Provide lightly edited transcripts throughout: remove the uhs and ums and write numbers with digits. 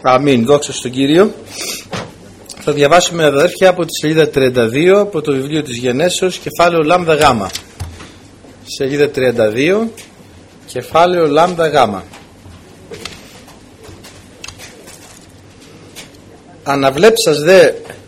Αμήν, δόξα στον Κύριο. Θα διαβάσουμε, αδέρφια, από τη σελίδα 32 από το βιβλίο της Γενέσεως, κεφάλαιο λάμδα γάμα. Σελίδα 32, κεφάλαιο λάμδα γάμα. Αναβλέψας δε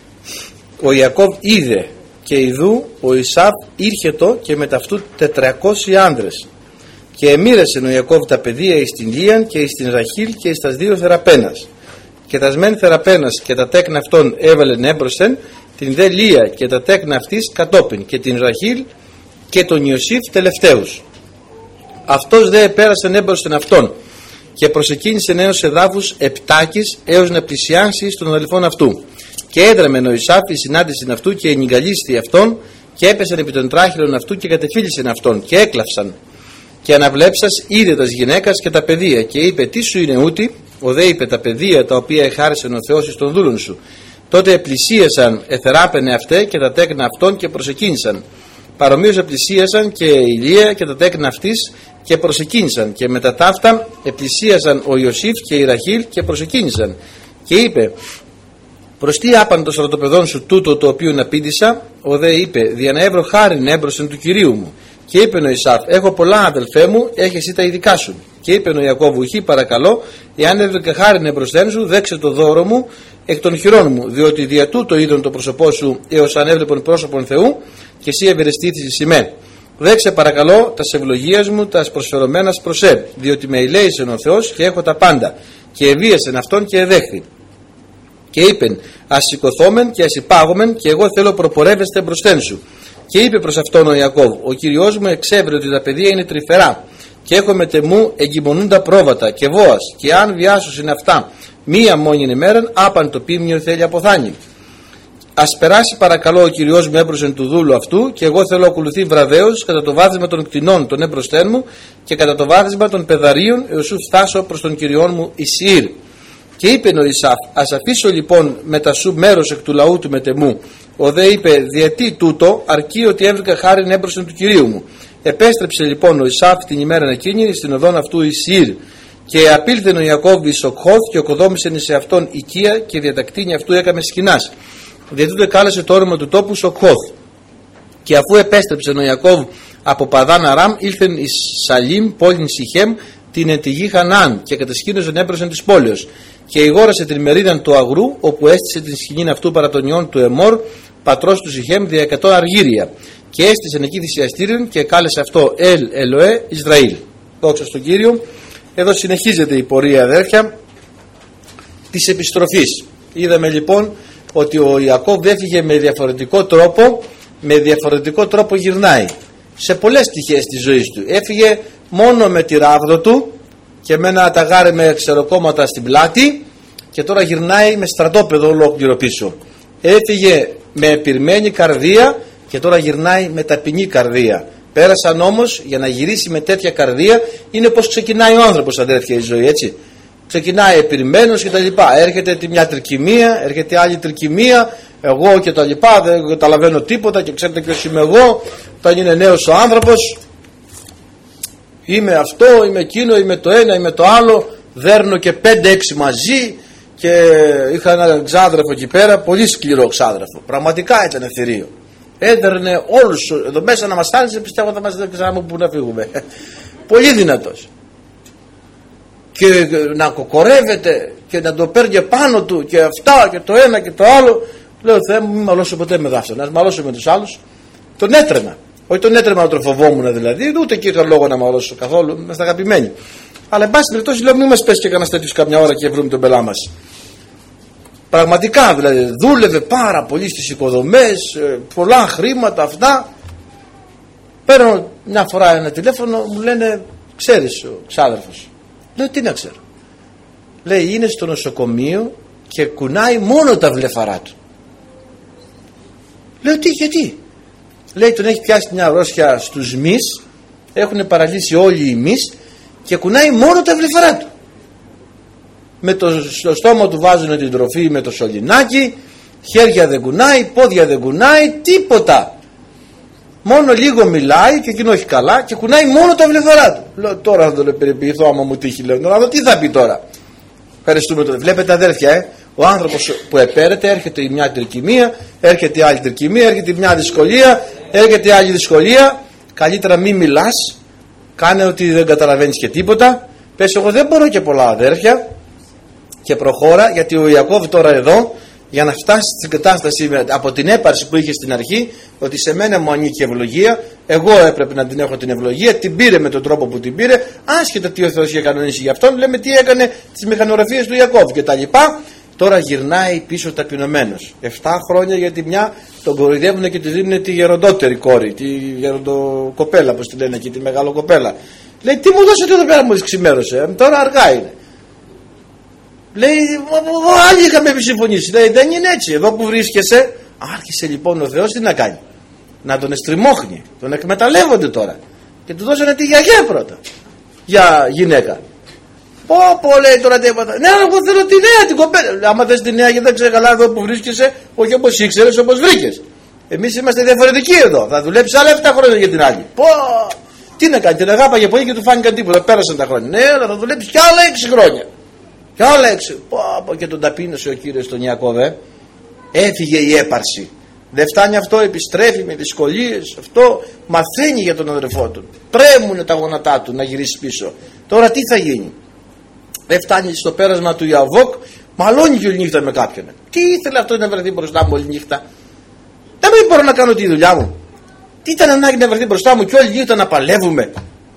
ο Ιακώβ είδε, και ιδού ο Ισάβ ήρχετο και με ταυτού 400 άνδρες. Και εμοίρεσεν ο Ιακώβ τα παιδεία εις την Λίαν και εις την Ραχήλ και εις τας δύο θεραπένας. Και τας μεν θεραπένας και τα τέκνα αυτών έβαλεν έμπροσθεν, την δε Λία και τα τέκνα αυτής κατόπιν, και την Ραχήλ και τον Ιωσήφ τελευταίους. Αυτός δε πέρασεν έμπροσθεν αυτόν και προσεκίνησε έως εδάφους επτάκης έως να πλησιάσει στον αδελφόν αυτού. Και έδραμεν ο Ισάβ η συνάντηση αυτού και ενηγκαλίστη αυτόν, και έπεσαν επί των τράχυλων αυτού και κατεφύλισεν αυτόν και έκλαυσαν. Και αναβλέψας είδε τας γυναίκας και τα παιδεία, και είπε: τι σου είναι ούτη? Ο δε είπε: τα παιδεία τα οποία εχάρισεν ο Θεός εις των δούλων σου. Τότε επλησίασαν εθεράπαινε αυτέ και τα τέκνα αυτών και προσεκίνησαν. Παρομοίως επλησίασαν και η Λία και τα τέκνα αυτής και προσεκίνησαν. Και μετά ταύτα επλησίασαν ο Ιωσήφ και η Ραχήλ και προσεκίνησαν. Και είπε: προς τι άπαν το στρατοπεδόν σου τούτο το οποίο απήντησα? Ο δε είπε: δια να έβρω χάριν έμπροσθεν του Κυρίου μου. Και είπε ο Ισάβ: έχω πολλά αδελφέ μου, έχει εσύ τα ειδικά σου. Και είπε ο Ιακώβ: ουχή παρακαλώ, εάν έβρεκα χάριν εμπροσθέν σου, δέξε το δώρο μου εκ των χειρών μου, διότι δια τούτο είδον το πρόσωπό σου έως αν έβλεπον πρόσωπον Θεού, και εσύ ευερεστήθησες ημέ. Δέξε παρακαλώ τα ευλογίας μου, τα προσφερωμένας προς διότι με ελέησεν ο Θεός και έχω τα πάντα. Και ευίασεν αυτόν και εδέχθη. Και είπεν: ας σηκωθόμεν και ας υπάγομεν, και εγώ θέλω προπορεύεστε μπροστέν σου. Και είπε προς αυτόν ο Ιακώβ: ο Κυριός μου εξέβρε ότι τα παιδεία είναι τρυφερά, και έχω με τεμού εγκυμονούντα πρόβατα και βόας, και αν βιάσωσιν αυτά μία μόνη ημέραν, άπαν το πίμνιο θέλει αποθάνει. Ας περάσει παρακαλώ ο Κυριός μου έμπροσθεν του δούλου αυτού, και εγώ θέλω ακολουθεί βραδέως κατά το βάθισμα των κτηνών των έμπροσθέν μου, και κατά το βάθισμα των πεδαρίων, έως ου φτάσω προς τον Κυριόν μου Ισιήρ. Και είπε ο Ισάβ: ας αφήσω λοιπόν μετά σου μέρος εκ του λαού του μετεμού. Ο δε είπε: διετί τούτο, αρκεί ότι έβρικα χάριν έμπροσθεν του Κυρίου μου. Επέστρεψε λοιπόν ο Ισάβ την ημέρα εκείνη στην οδόν αυτού Ισιήρ. Και απήλθεν ο Ιακώβ εις Οκχώθ, και οκοδόμησεν σε αυτόν οικία, και δια τα κτίνια αυτού έκαμε σκηνάς. Δια τούτο κάλεσε το όνομα του τόπου Οκχώθ. Και αφού επέστρεψε ο Ιακώβ από Παδάν Αράμ, ήλθεν εις Σαλήμ, πόλην Σιχέμ, την εν τη γη Χανάν, και κατασκήνωσεν έμπροσθεν της πόλεως. Και ηγόρασε την μερίδαν του αγρού, όπου έστησε την σκηνήν αυτού παρά των ιών του Εμόρ, πατρός του Σιχέμ, δια 100 αργύρια. Και έστησε εκεί θυσιαστήριον, και κάλεσε αυτό Ελ Ελοέ Ισραήλ. Δόξα στον Κύριο. Εδώ συνεχίζεται η πορεία, αδέρφια, της επιστροφής. Είδαμε λοιπόν ότι ο Ιακώβ έφυγε με διαφορετικό τρόπο γυρνάει. Σε πολλές στοιχείες της ζωής του. Έφυγε μόνο με τη ράβδο του και με ένα ταγάρι με ξεροκόμματα στην πλάτη, και τώρα γυρνάει με στρατόπεδο ολόκληρο πίσω. Έφυγε με πυρμένη καρδία και τώρα γυρνάει με ταπεινή καρδία. Πέρασαν όμως, για να γυρίσει με τέτοια καρδία, είναι πως ξεκινάει ο άνθρωπος, αδέρφια, η ζωή, έτσι. Ξεκινάει επιρημένος και τα λοιπά. Έρχεται μια τρικυμία, έρχεται άλλη τρικυμία, εγώ και τα λοιπά, δεν καταλαβαίνω τίποτα, και ξέρετε ποιος είμαι εγώ. Όταν είναι νέος ο άνθρωπος, είμαι αυτό, είμαι εκείνο, είμαι το ένα, είμαι το άλλο, δέρνω και 5-6 μαζί. Και είχα έναν ξάδερφο εκεί πέρα, πολύ σκληρό ξάδερφο, πραγματικά ήταν θηρίο. Έδερνε όλους εδώ μέσα να μας στάνει, πιστεύω θα μας δεν πού να φύγουμε. Πολύ δυνατός. Και να κοκορεύεται και να το παίρνει πάνω του και αυτά και το ένα και το άλλο. Λέω: Θεέ μου, μην μαλώσω ποτέ με δάφτανα, ας μαλώσω με τους άλλους. Τον έτρεμα. Όχι τον έτρεμα να τον φοβόμουν δηλαδή, ούτε και είχα λόγο να μαλώσω καθόλου, είμαστε αγαπημένοι. Αλλά εν πάση περιπτώσει λέω: μην μας πέσει και κανένας τέτοιος καμιά ώρα και βρούμε τον πελά μας. Πραγματικά δηλαδή δούλευε πάρα πολύ στις οικοδομές, πολλά χρήματα αυτά. Παίρνω μια φορά ένα τηλέφωνο, μου λένε: ξέρεις ο ξάδερφος? Λέω: τι να ξέρω? Λέει: είναι στο νοσοκομείο και κουνάει μόνο τα βλεφαρά του. Λέω: τι, γιατί? Λέει: τον έχει πιάσει μια αρρώστια στους μυς, έχουν παραλύσει όλοι οι μυς και κουνάει μόνο τα βλεφαρά του. Με στο στόμα του βάζουν την τροφή με το σωληνάκι, χέρια δεν κουνάει, πόδια δεν κουνάει, τίποτα. Μόνο λίγο μιλάει και εκείνο όχι καλά και κουνάει μόνο τα βλεφαρά του. Λέω: τώρα θα τον περιποιηθώ άμα μου τύχει. Λέω: να δω τι θα πει τώρα. Ευχαριστούμε τον. Βλέπετε αδέρφια, ο άνθρωπος που επέρεται, έρχεται η μια τρικυμία, έρχεται η άλλη τρικυμία, έρχεται η μια δυσκολία, έρχεται η άλλη δυσκολία. Καλύτερα μην μιλάς, κάνε ότι δεν καταλαβαίνεις και τίποτα. Πες εγώ δεν μπορώ και πολλά αδέρφια, και προχώρα, γιατί ο Ιακώβ τώρα εδώ, για να φτάσει στην κατάσταση από την έπαρση που είχε στην αρχή, ότι σε μένα μου ανήκει ευλογία, εγώ έπρεπε να την έχω την ευλογία, την πήρε με τον τρόπο που την πήρε, άσχετα τι ο Θεός είχε κανονίσει για αυτόν, λέμε τι έκανε τις μηχανογραφίες του Ιακώβ και τα λοιπά. Τώρα γυρνάει πίσω ταπεινωμένος. 7 χρόνια για τη μια τον κοροϊδεύουν και τη δίνουν τη γεροντότερη κόρη, τη γεροντοκοπέλα, όπως τη λένε εκεί, τη μεγάλο κοπέλα. Λέει, τι μου δώσετε εδώ πέρα, μου ξημέρωσε, τώρα αργά είναι. Λέει, άλλοι είχαμε συμφωνήσει. Λέει, δεν είναι έτσι. Εδώ που βρίσκεσαι, άρχισε λοιπόν ο Θεός τι να κάνει. Να τον εστριμώχνει. Τον εκμεταλλεύονται τώρα. Και του δώσανε τη γιαγιά πρώτα. Για γυναίκα. Πω, λέει τώρα τίποτα. Ναι, εγώ θέλω τη νέα την κοπέλα. Άμα θες τη νέα και δεν ξέρει καλά εδώ που βρίσκεσαι, όχι όπως ήξερες, όπως βρήκες. Εμείς είμαστε διαφορετικοί εδώ. Θα δουλέψεις άλλα 7 χρόνια για την άλλη. Πω, τι να κάνει, την αγάπαγε πολύ και του φάνηκαν τίποτα. Πέρασαν τα χρόνια. Ναι, αλλά θα δουλέψεις κι άλλα 6 χρόνια. Και άλλα 6. Και τον ταπείνωσε ο Κύριος τον Ιακώβ. Έφυγε η έπαρση. Δεν φτάνει αυτό, επιστρέφει με δυσκολίες. Αυτό μαθαίνει για τον αδερφό του. Πρέμουνε τα γόνατά του να γυρίσει πίσω. Τώρα τι θα γίνει. Δεν φτάνει στο πέρασμα του Ιαβόκ, μαλώνει και όλη νύχτα με κάποιον. Τι ήθελε αυτό να βρεθεί μπροστά μου όλη νύχτα. Δεν μπορώ να κάνω τη δουλειά μου. Τι ήταν ανάγκη να βρεθεί μπροστά μου και όλη νύχτα να παλεύουμε.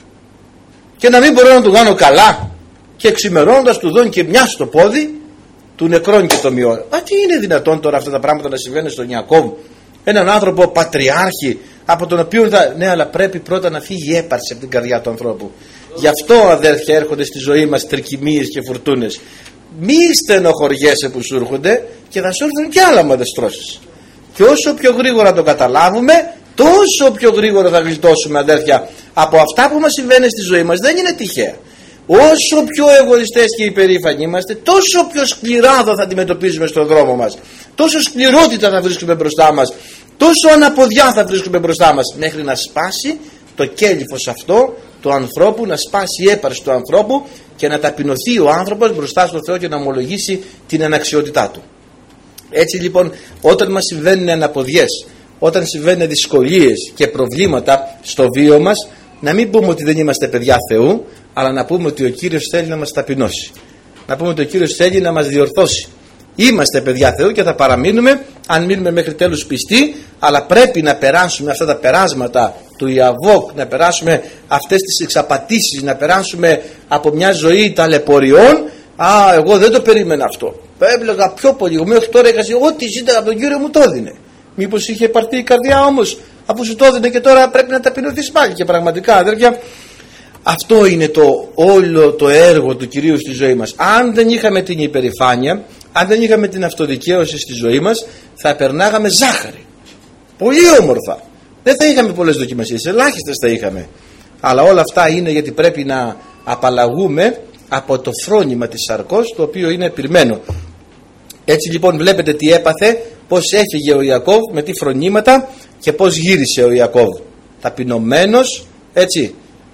Και να μην μπορώ να του κάνω καλά. Και ξημερώνοντας του δώνει και μια στο πόδι, του νεκρώνει και το μειώνει. Τι είναι δυνατόν τώρα αυτά τα πράγματα να συμβαίνουν στον Ιακώβ. Έναν άνθρωπο πατριάρχη, από τον οποίο θα. Ναι, αλλά πρέπει πρώτα να φύγει η έπαρση από την καρδιά του ανθρώπου. Γι' αυτό αδέρφια έρχονται στη ζωή μας τρικυμίες και φουρτούνες. Μη στενοχωριέσαι που σου έρχονται και θα σου έρθουν κι άλλα άμα δεν στρώσεις. Και όσο πιο γρήγορα το καταλάβουμε, τόσο πιο γρήγορα θα γλιτώσουμε αδέρφια από αυτά που μας συμβαίνουν στη ζωή μας. Δεν είναι τυχαία. Όσο πιο εγωιστές και υπερήφανοι είμαστε, τόσο πιο σκληρά θα αντιμετωπίζουμε στον δρόμο μας. Τόσο σκληρότητα θα βρίσκουμε μπροστά μας. Τόσο αναποδιά θα βρίσκουμε μπροστά μας. Μέχρι να σπάσει το κέλυφος αυτό του ανθρώπου, να σπάσει η έπαρση του ανθρώπου και να ταπεινωθεί ο άνθρωπος μπροστά στον Θεό και να ομολογήσει την αναξιότητά του. Έτσι λοιπόν, όταν μας συμβαίνουν αναποδιές, όταν συμβαίνουν δυσκολίες και προβλήματα στο βίο μας, να μην πούμε ότι δεν είμαστε παιδιά Θεού, αλλά να πούμε ότι ο Κύριος θέλει να μας ταπεινώσει. Να πούμε ότι ο Κύριος θέλει να μας διορθώσει. Είμαστε παιδιά Θεού και θα παραμείνουμε αν μείνουμε μέχρι τέλους πιστοί, αλλά πρέπει να περάσουμε αυτά τα περάσματα του Ιαβόκ, να περάσουμε αυτές τις εξαπατήσεις, να περάσουμε από μια ζωή ταλαιπωριών. Εγώ δεν το περίμενα αυτό. Έβλεγα πιο πολύ. Εγώ μέχρι τώρα είχα ό,τι ζήταγα από τον Κύριο μου το έδινε. Μήπως είχε πάρθει η καρδιά όμως, αφού σου το έδινε και τώρα πρέπει να ταπεινωθείς πάλι. Και πραγματικά αδέρφια, αυτό είναι το όλο το έργο του Κυρίου στη ζωή μας. Αν δεν είχαμε την υπερηφάνεια, αν δεν είχαμε την αυτοδικαίωση στη ζωή μας, θα περνάγαμε ζάχαρη. Πολύ όμορφα. Δεν θα είχαμε πολλές δοκιμασίες, ελάχιστες θα είχαμε. Αλλά όλα αυτά είναι γιατί πρέπει να απαλλαγούμε από το φρόνημα της σαρκός, το οποίο είναι πυρμένο. Έτσι λοιπόν βλέπετε τι έπαθε, πώς έφυγε ο Ιακώβ με τι φρονήματα και πώς γύρισε ο Ιακώβ. Ταπεινωμένος, έτσι,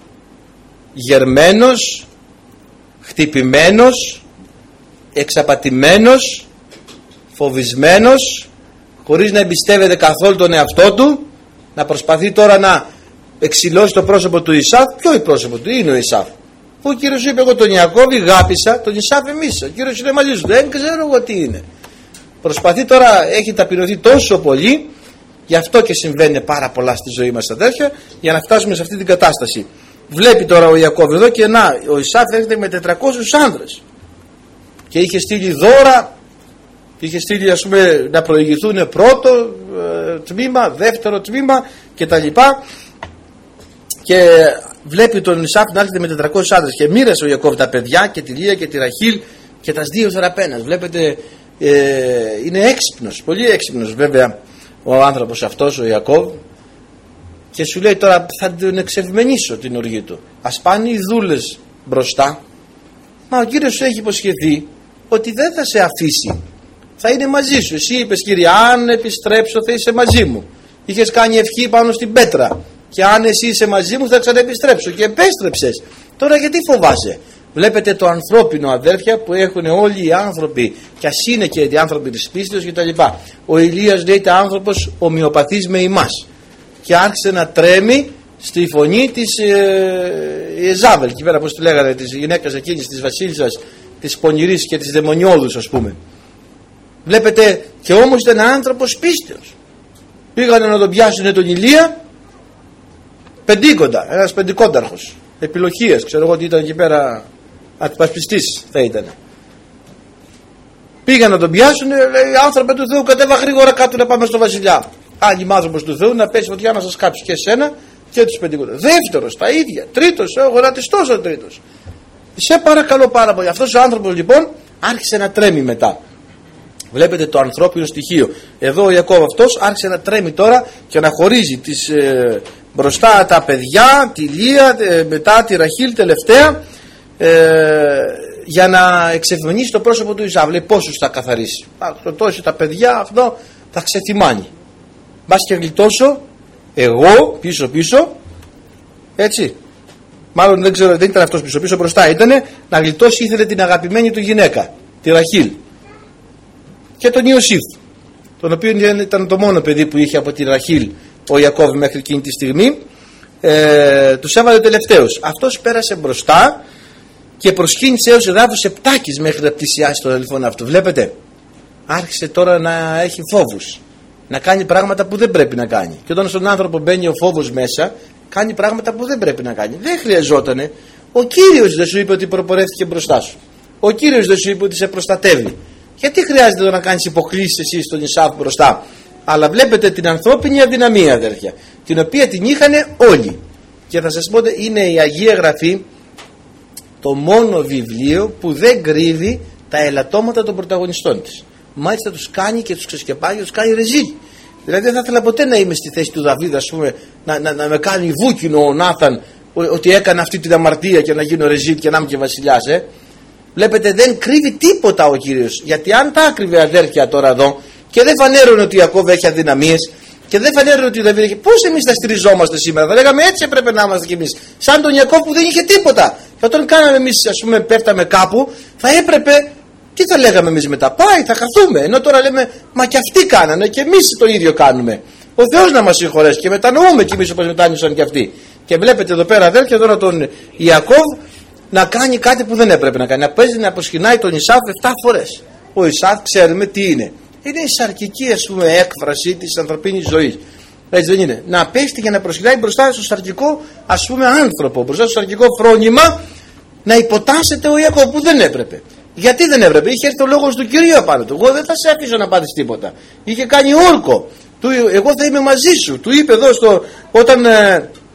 γερμένος, χτυπημένος, εξαπατημένος, φοβισμένος, χωρίς να εμπιστεύεται καθόλου τον εαυτό του, να προσπαθεί τώρα να εξηλώσει το πρόσωπο του Ισαύ. Ποιο πρόσωπο του είναι ο Ισαύ? Ο Κύριος είπε, εγώ τον Ιακώβ γάπησα, τον Ισαύ εμίσα. Ο Κύριος είναι μαζί σου, δεν ξέρω εγώ τι είναι. Προσπαθεί τώρα, έχει ταπεινωθεί τόσο πολύ, γι' αυτό και συμβαίνει πάρα πολλά στη ζωή μας αδέρφια, για να φτάσουμε σε αυτή την κατάσταση. Βλέπει τώρα ο Ιακώβ εδώ και ο Ισαύ έρχεται με 400 άνδρες και είχε στείλει δώρα, είχε στείλει ας πούμε να προηγηθούν πρώτο τμήμα, δεύτερο τμήμα κτλ. Και βλέπει τον Ισαύ να έρχεται με 400 άντρες και μοίρασε ο Ιακώβ τα παιδιά και τη Λία και τη Ραχήλ και τα δύο θεραπένας. Βλέπετε, είναι έξυπνος, πολύ έξυπνος βέβαια ο άνθρωπος αυτός ο Ιακώβ, και σου λέει τώρα θα τον εξευμενήσω την οργή του. Ας πάνε οι δούλες μπροστά, μα ο Κύριος σου έχει υποσχεθεί ότι δεν θα σε αφήσει, θα είναι μαζί σου. Εσύ είπες, Κύριε, αν επιστρέψω θα είσαι μαζί μου. Είχες κάνει ευχή πάνω στην πέτρα και αν εσύ είσαι μαζί μου θα ξαναεπιστρέψω, και επέστρεψες. Τώρα γιατί φοβάσαι? Βλέπετε το ανθρώπινο, αδέρφια, που έχουν όλοι οι άνθρωποι, κι ας είναι και οι άνθρωποι της πίστεως κτλ. Ο Ηλίας λέγεται άνθρωπος ομοιοπαθής με εμάς και άρχισε να τρέμει στη φωνή της Ιεζάβελ, εκεί πέρα, πώς τη λέγανε, της γυναίκας εκείνης, της βασίλισσας, της πονηρής και της δαιμονιώδους, ας πούμε. Βλέπετε, και όμως ήταν άνθρωπος πίστεως. Πήγανε να τον πιάσουν τον Ηλία, πεντίκοντα, ένας πεντικόνταρχος, επιλογίας, ξέρω εγώ ότι ήταν εκεί πέρα, αντιπασπιστής θα ήταν. Πήγαν να τον πιάσουν, λέει, άνθρωπε του Θεού, κατέβα γρήγορα κάτω να πάμε στο βασιλιά. Άλλη άνθρωπος του Θεού, να πέσει φωτιά να σας κάψει και εσένα και τους πεντικόνταρχους. Δεύτερος, τα ίδια. Τρίτος, γονατιστός ο τρίτος. Σε παρακαλώ πάρα πολύ. Αυτός ο άνθρωπος λοιπόν άρχισε να τρέμει μετά. Βλέπετε το ανθρώπινο στοιχείο. Εδώ ο Ιακώβ αυτός άρχισε να τρέμει τώρα και να χωρίζει μπροστά τα παιδιά, τη Λία, μετά τη Ραχήλ τελευταία, για να εξευμενήσει το πρόσωπο του Ισάβ. Λέει πόσους θα καθαρίσει. Θα τώσει τα παιδιά, αυτό θα ξεθυμάνει. Μπας και γλιτώσω εγώ πίσω, έτσι. Μάλλον δεν ξέρω, δεν ήταν αυτός πίσω μπροστά ήτανε, να γλιτώσει, ήθελε την αγαπημένη του γυναίκα, τη Ραχήλ, και τον Ιωσήφ, τον οποίο ήταν το μόνο παιδί που είχε από τη Ραχήλ ο Ιακώβ μέχρι εκείνη τη στιγμή. Τους έβαλε τελευταίους. Αυτός πέρασε μπροστά και προσκύνησε έως εδάφους επτάκης μέχρι να πλησιάσει τον αδελφόν αυτού. Βλέπετε, άρχισε τώρα να έχει φόβους, να κάνει πράγματα που δεν πρέπει να κάνει. Και όταν στον άνθρωπο μπαίνει ο φόβος μέσα, κάνει πράγματα που δεν πρέπει να κάνει. Δεν χρειαζότανε. Ο Κύριος δεν σου είπε ότι προπορεύτηκε μπροστά σου. Ο Κύριος δεν σου είπε ότι σε προστατεύει. Γιατί χρειάζεται να κάνεις υποκλήσεις εσύ στον Ισάβ μπροστά? Αλλά βλέπετε την ανθρώπινη αδυναμία, αδέρφια, την οποία την είχανε όλοι. Και θα σας πω, είναι η Αγία Γραφή το μόνο βιβλίο που δεν κρύβει τα ελαττώματα των πρωταγωνιστών της. Μάλιστα τους κάνει και τους ξεσκεπάζει, τους κάνει ρεζίλ. Δηλαδή δεν θα ήθελα ποτέ να είμαι στη θέση του Δαβίδ, ας πούμε, να με κάνει βούκινο ο Νάθαν ότι έκανε αυτή την αμαρτία και να γίνω ρεζίλ και να είμαι και βασιλιάς. Βλέπετε, δεν κρύβει τίποτα ο Κύριος. Γιατί αν τα άκρυβε, αδέρφια, τώρα εδώ, και δεν φανέρωνε ότι ο Ιακώβ έχει αδυναμίες, και δεν φανέρωνε ότι ο Δαβίδ έχει. Πώς εμείς θα στηριζόμαστε σήμερα? Θα λέγαμε έτσι έπρεπε να είμαστε κι εμείς. Σαν τον Ιακώβ που δεν είχε τίποτα. Και όταν κάναμε εμείς, ας πούμε, πέφταμε κάπου, θα έπρεπε. Τι θα λέγαμε εμείς μετά? Πάει, θα χαθούμε. Ενώ τώρα λέμε, μα και αυτοί κάνανε και εμείς το ίδιο κάνουμε. Ο Θεός να μας συγχωρέσει και μετανοούμε κι εμείς όπως μετάνιωσαν κι αυτοί. Και βλέπετε εδώ πέρα, αδέρφια, τώρα τον Ιακώβ να κάνει κάτι που δεν έπρεπε να κάνει. Να παίζει να προσκυνάει τον Ισάβ 7 φορές. Ο Ισάβ ξέρουμε τι είναι. Είναι η σαρκική, ας πούμε, έκφραση της ανθρωπίνης ζωής. Έτσι δεν είναι? Να πέφτει και να προσκυνάει μπροστά στο σαρκικό, ας πούμε, άνθρωπο, μπροστά στο σαρκικό φρόνημα, να υποτάσσεται ο Ιακώβ που δεν έπρεπε. Γιατί δεν έπρεπε? Είχε έρθει ο λόγος του Κυρίου απάνω του. Εγώ δεν θα σε αφήσω να πάρεις τίποτα. Είχε κάνει όρκο. Εγώ θα είμαι μαζί σου. Του είπε εδώ όταν